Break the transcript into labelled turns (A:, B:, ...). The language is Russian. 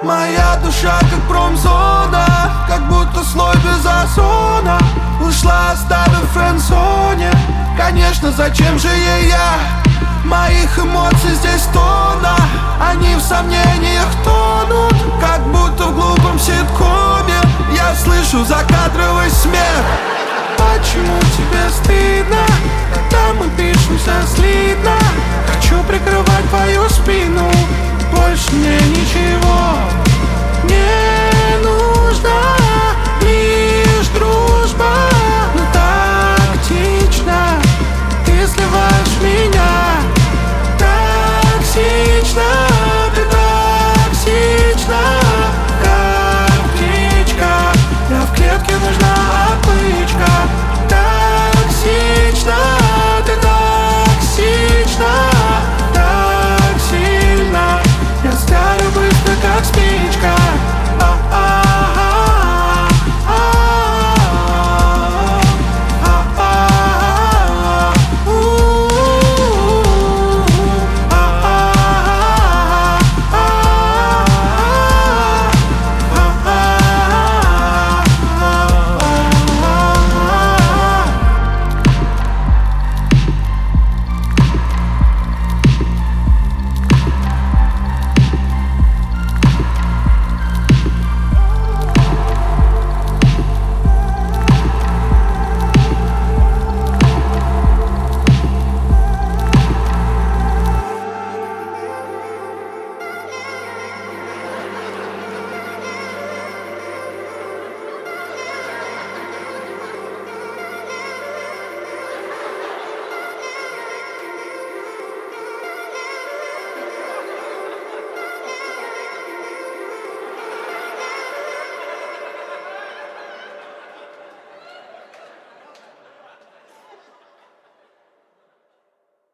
A: Моя душа как промзона, как будто слой без озона. Ушла, оставив френдзоне. Конечно, зачем же ей я? Моих эмоций здесь тонна, они в сомнениях тонут, как будто в глупом ситкоме. Я слышу закадровый смех. Почему тебе стыдно, когда мы пишемся слитно? Хочу прикрывать твою спину, больше мне ничего